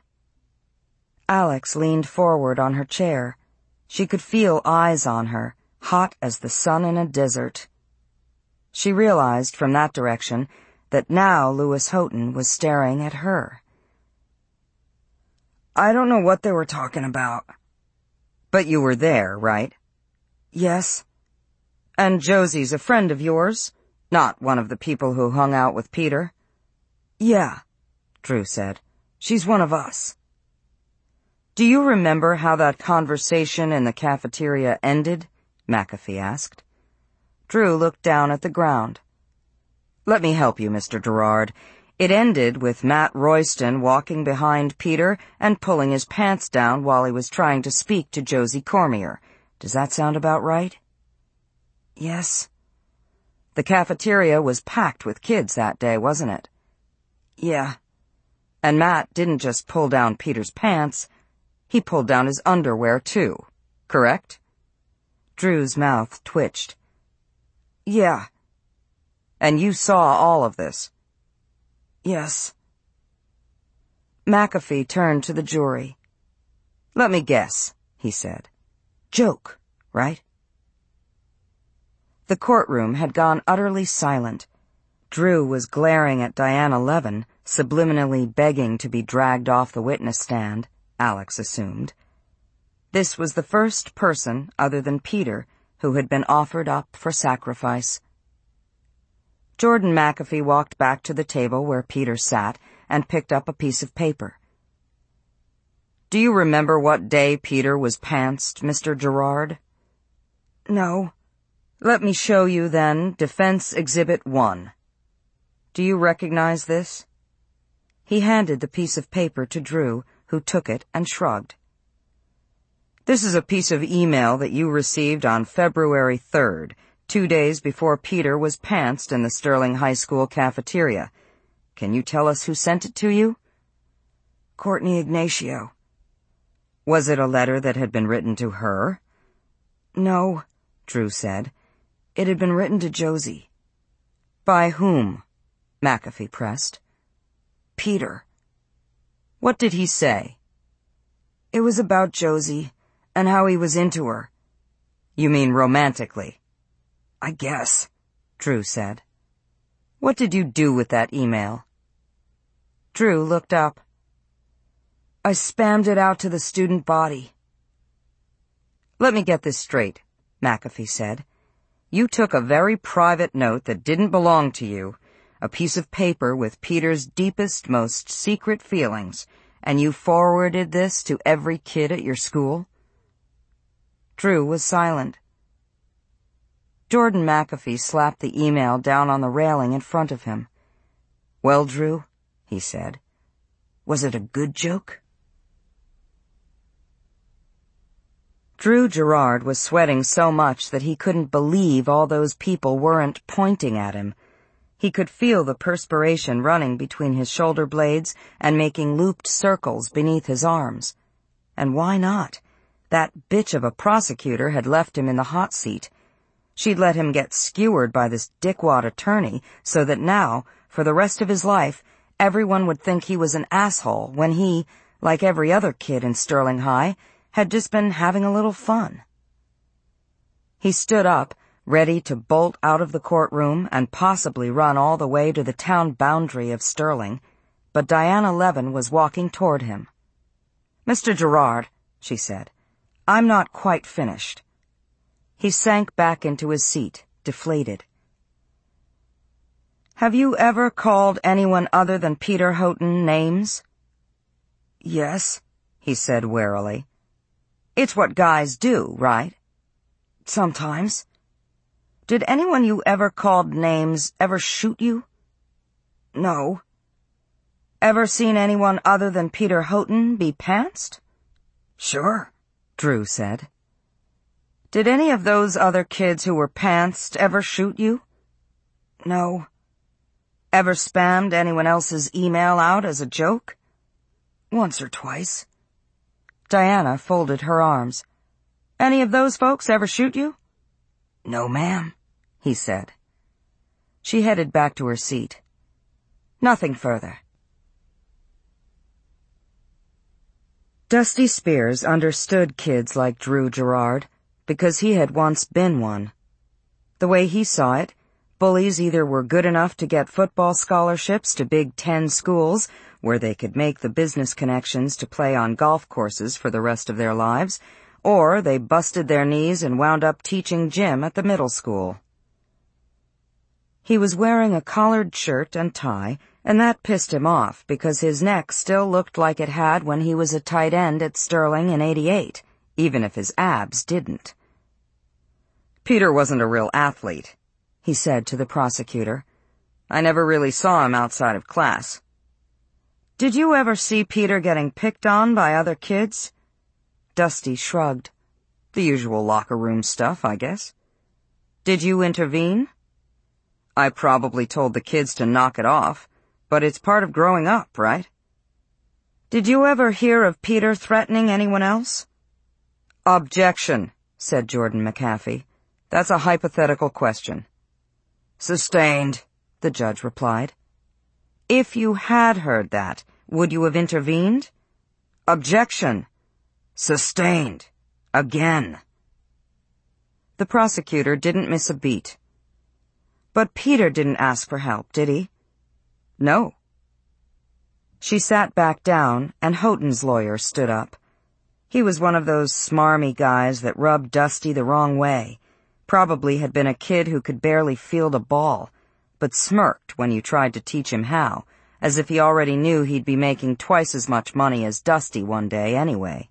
Alex leaned forward on her chair. She could feel eyes on her, hot as the sun in a desert. She realized from that direction that now Louis Houghton was staring at her. "I don't know what they were talking about." "But you were there, right?" Yes. And Josie's a friend of yours? Not one of the people who hung out with Peter? Yeah, Drew said. She's one of us. Do you remember how that conversation in the cafeteria ended? McAfee asked. Drew looked down at the ground. Let me help you, Mr. Gerard. It ended with Matt Royston walking behind Peter and pulling his pants down while he was trying to speak to Josie Cormier. Does that sound about right? Yes. The cafeteria was packed with kids that day, wasn't it? Yeah. And Matt didn't just pull down Peter's pants, he pulled down his underwear too, correct? Drew's mouth twitched. Yeah. And you saw all of this? Yes. McAfee turned to the jury. Let me guess, he said. Joke, right? The courtroom had gone utterly silent. Drew was glaring at Diana Levin, subliminally begging to be dragged off the witness stand, Alex assumed. This was the first person, other than Peter, who had been offered up for sacrifice. Jordan McAfee walked back to the table where Peter sat and picked up a piece of paper. Do you remember what day Peter was pantsed, Mr. Gerard? No. Let me show you, then, Defense Exhibit 1. Do you recognize this? He handed the piece of paper to Drew, who took it and shrugged. This is a piece of email that you received on February 3rd, 2 days before Peter was pantsed in the Sterling High School cafeteria. Can you tell us who sent it to you? Courtney Ignacio. Was it a letter that had been written to her? No, Drew said. It had been written to Josie. By whom? McAfee pressed. Peter. What did he say? It was about Josie and how he was into her. You mean romantically? I guess, Drew said. What did you do with that email? Drew looked up. I spammed it out to the student body. Let me get this straight, McAfee said. You took a very private note that didn't belong to you, a piece of paper with Peter's deepest, most secret feelings, and you forwarded this to every kid at your school? Drew was silent. Jordan McAfee slapped the email down on the railing in front of him. Well, Drew, he said, was it a good joke? Drew Gerard was sweating so much that he couldn't believe all those people weren't pointing at him. He could feel the perspiration running between his shoulder blades and making looped circles beneath his arms. And why not? That bitch of a prosecutor had left him in the hot seat. She'd let him get skewered by this dickwad attorney so that now, for the rest of his life, everyone would think he was an asshole when he, like every other kid in Sterling High, had just been having a little fun. He stood up, ready to bolt out of the courtroom and possibly run all the way to the town boundary of Sterling, but Diana Levin was walking toward him. Mr. Gerard, she said, I'm not quite finished. He sank back into his seat, deflated. Have you ever called anyone other than Peter Houghton names? Yes, he said warily. It's what guys do, right? Sometimes. Did anyone you ever called names ever shoot you? No. Ever seen anyone other than Peter Houghton be pantsed? Sure, Drew said. Did any of those other kids who were pantsed ever shoot you? No. Ever spammed anyone else's email out as a joke? Once or twice. Diana folded her arms. Any of those folks ever shoot you? No, ma'am, he said. She headed back to her seat. Nothing further. Dusty Spears understood kids like Drew Gerard because he had once been one. The way he saw it, bullies either were good enough to get football scholarships to Big Ten schools, where they could make the business connections to play on golf courses for the rest of their lives, or they busted their knees and wound up teaching gym at the middle school. He was wearing a collared shirt and tie, and that pissed him off because his neck still looked like it had when he was a tight end at Sterling in '88, even if his abs didn't. "Peter wasn't a real athlete," he said to the prosecutor. "I never really saw him outside of class." "Did you ever see Peter getting picked on by other kids?" Dusty shrugged. "The usual locker room stuff, I guess." "Did you intervene?" "I probably told the kids to knock it off, but it's part of growing up, right?" "Did you ever hear of Peter threatening anyone else?" "Objection," said Jordan McAfee. "That's a hypothetical question." "Sustained," the judge replied. "If you had heard that, would you have intervened?" "Objection." "Sustained. Again." The prosecutor didn't miss a beat. "But Peter didn't ask for help, did he?" "No." She sat back down, and Houghton's lawyer stood up. He was one of those smarmy guys that rubbed Dusty the wrong way. Probably had been a kid who could barely field a ball, but smirked when you tried to teach him how, as if he already knew he'd be making twice as much money as Dusty one day anyway.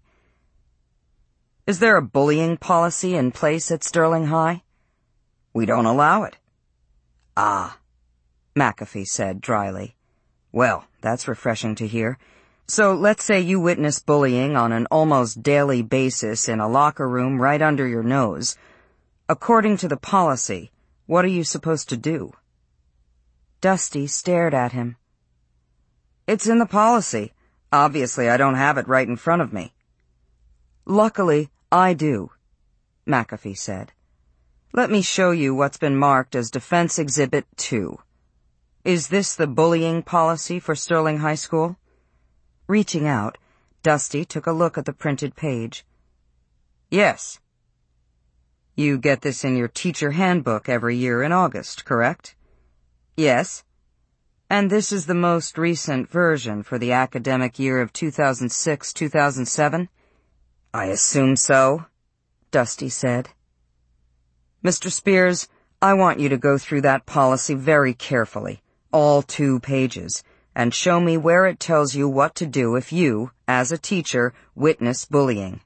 "Is there a bullying policy in place at Sterling High?" "We don't allow it." "Ah," McAfee said dryly. "Well, that's refreshing to hear. So let's say you witness bullying on an almost daily basis in a locker room right under your nose. According to the policy, what are you supposed to do?" Dusty stared at him. "It's in the policy. Obviously, I don't have it right in front of me." "Luckily, I do," McAfee said. "Let me show you what's been marked as Defense Exhibit 2. Is this the bullying policy for Sterling High School?" Reaching out, Dusty took a look at the printed page. "Yes." "You get this in your teacher handbook every year in August, correct?" "Yes." "And this is the most recent version for the academic year of 2006-2007? "I assume so," Dusty said. "Mr. Spears, I want you to go through that policy very carefully, all 2 pages, and show me where it tells you what to do if you, as a teacher, witness bullying."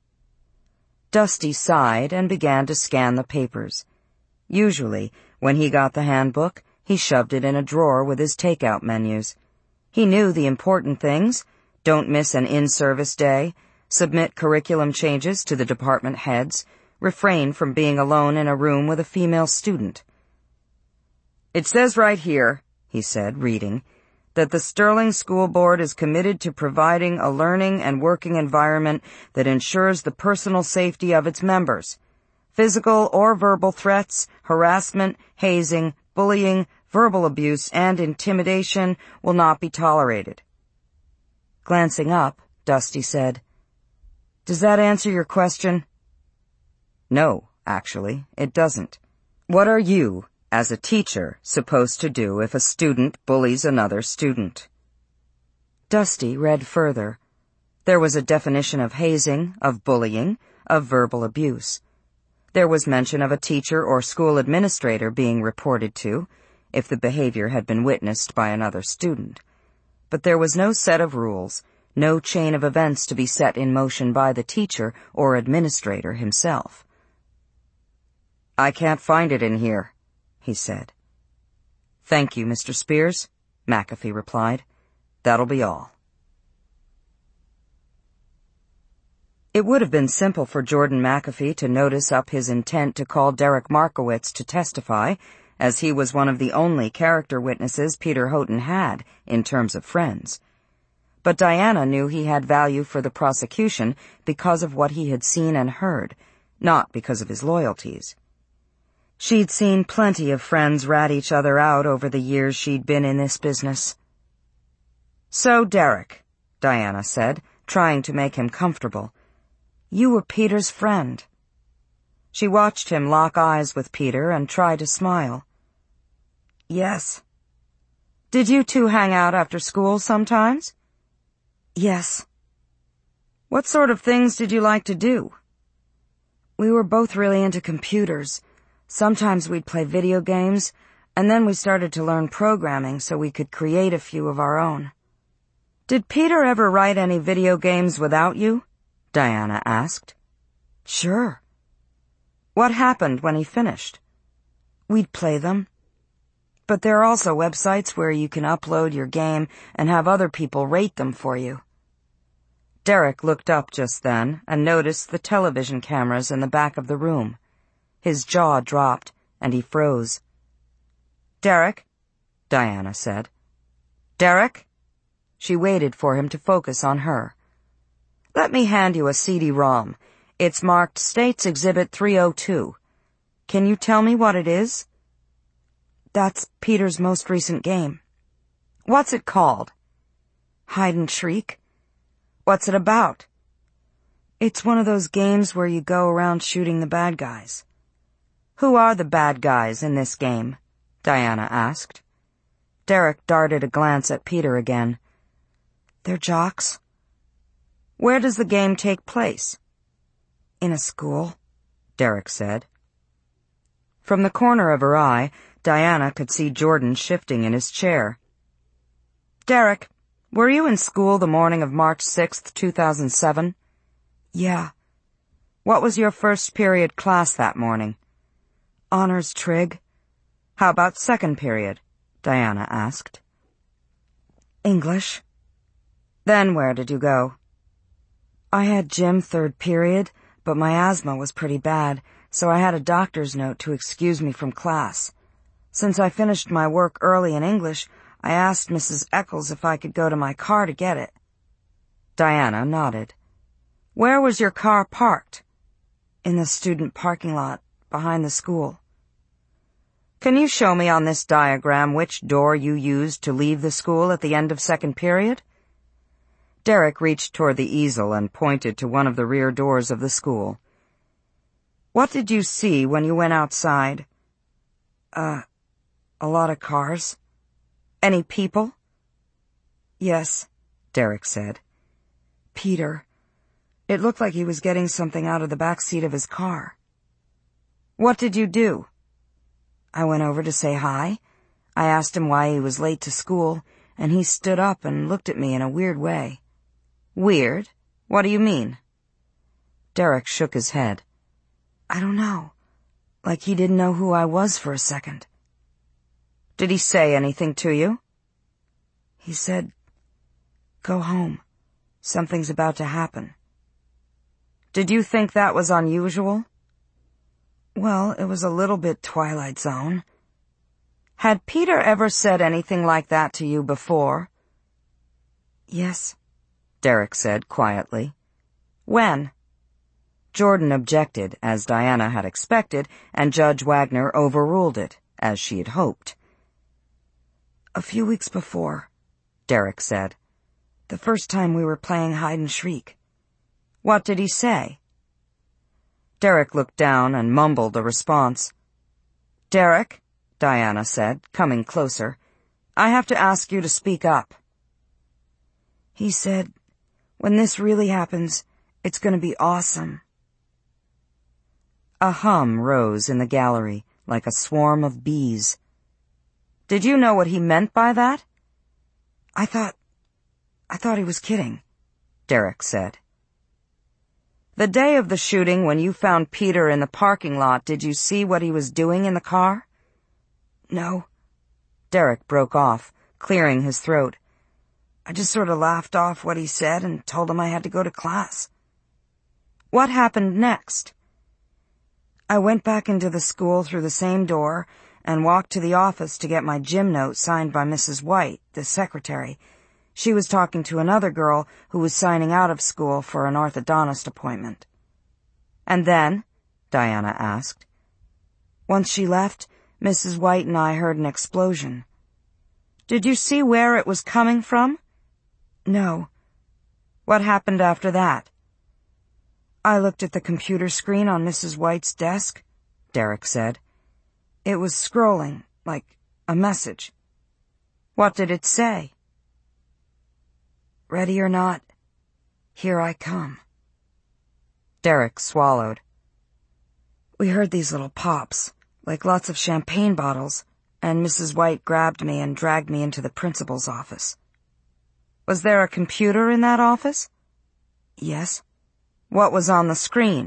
Dusty sighed and began to scan the papers. Usually, when he got the handbook, he shoved it in a drawer with his takeout menus. He knew the important things: don't miss an in-service day, submit curriculum changes to the department heads, refrain from being alone in a room with a female student. "It says right here," he said, reading, "that the Sterling School Board is committed to providing a learning and working environment that ensures the personal safety of its members. Physical or verbal threats, harassment, hazing, bullying, verbal abuse, and intimidation will not be tolerated." Glancing up, Dusty said, "Does that answer your question?" "No, actually, it doesn't. What are you, as a teacher, supposed to do if a student bullies another student?" Dusty read further. There was a definition of hazing, of bullying, of verbal abuse. There was mention of a teacher or school administrator being reported to, if the behavior had been witnessed by another student. But there was no set of rules, no chain of events to be set in motion by the teacher or administrator himself. "I can't find it in here," he said. "Thank you, Mr. Spears," McAfee replied. "That'll be all." It would have been simple for Jordan McAfee to notice up his intent to call Derek Markowitz to testify, as he was one of the only character witnesses Peter Houghton had in terms of friends. But Diana knew he had value for the prosecution because of what he had seen and heard, not because of his loyalties. She'd seen plenty of friends rat each other out over the years she'd been in this business. "So, Derek," Diana said, trying to make him comfortable, "you were Peter's friend." She watched him lock eyes with Peter and try to smile. "Yes." "Did you two hang out after school sometimes?" "Yes." "What sort of things did you like to do? We were both really into computers. Sometimes we'd play video games, and then we started to learn programming so we could create a few of our own. Did Peter ever write any video games without you? Diana asked. Sure. What happened when he finished? We'd play them. But there are also websites where you can upload your game and have other people rate them for you. Derek looked up just then and noticed the television cameras in the back of the room. His jaw dropped, and he froze. "Derek," Diana said. "Derek?" She waited for him to focus on her. "Let me hand you a CD-ROM. It's marked States Exhibit 302. Can you tell me what it is?" "That's Peter's most recent game." "What's it called?" "Hide and Shriek." "What's it about?" "It's one of those games where you go around shooting the bad guys." "Who are the bad guys in this game?" Diana asked. Derek darted a glance at Peter again. "They're jocks." "Where does the game take place?" "In a school," Derek said. From the corner of her eye, Diana could see Jordan shifting in his chair. "Derek, were you in school the morning of March 6th, 2007? "Yeah." What was your first period class that morning? "Honors Trig." How about second period? Diana asked. "English." Then where did you go? "I had gym third period, but my asthma was pretty bad, so I had a doctor's note to excuse me from class. Since I finished my work early in English, I asked Mrs. Eccles if I could go to my car to get it." Diana nodded. "Where was your car parked?" "In the student parking lot, behind the school." "Can you show me on this diagram which door you used to leave the school at the end of second period?" Derek reached toward the easel and pointed to one of the rear doors of the school. "What did you see when you went outside?" A lot of cars." "Any people?" "Yes," Derek said. "Peter. It looked like he was getting something out of the back seat of his car." "What did you do?" "I went over to say hi. I asked him why he was late to school, and he stood up and looked at me in a weird way." "Weird? What do you mean?" Derek shook his head. "I don't know. Like he didn't know who I was for a second." "Did he say anything to you?" "He said, 'Go home. Something's about to happen.'" "Did you think that was unusual?" "Well, it was a little bit Twilight Zone." "Had Peter ever said anything like that to you before?" "Yes," Derek said quietly. "When?" Jordan objected, as Diana had expected, and Judge Wagner overruled it, as she had hoped. "A few weeks before," Derek said. "The first time we were playing hide and shriek." "What did he say?" Derek looked down and mumbled a response. "Derek," Diana said, coming closer, "I have to ask you to speak up." "He said, 'When this really happens, it's going to be awesome.'" A hum rose in the gallery, like a swarm of bees. "Did you know what he meant by that?" I thought he was kidding," Derek said. "The day of the shooting, when you found Peter in the parking lot, did you see what he was doing in the car?" "No." Derek broke off, clearing his throat. "I just sort of laughed off what he said and told him I had to go to class." "What happened next?" "I went back into the school through the same door and walked to the office to get my gym note signed by Mrs. White, the secretary. She was talking to another girl who was signing out of school for an orthodontist appointment." "And then?" Diana asked. "Once she left, Mrs. White and I heard an explosion." "Did you see where it was coming from?" "No." "What happened after that?" "I looked at the computer screen on Mrs. White's desk," Derek said. "It was scrolling, like a message." "What did it say?" "Ready or not, here I come." Derek swallowed. We heard these little pops, like lots of champagne bottles, and Mrs. White grabbed me and dragged me into the principal's office. Was there a computer in that office? Yes. What was on the screen?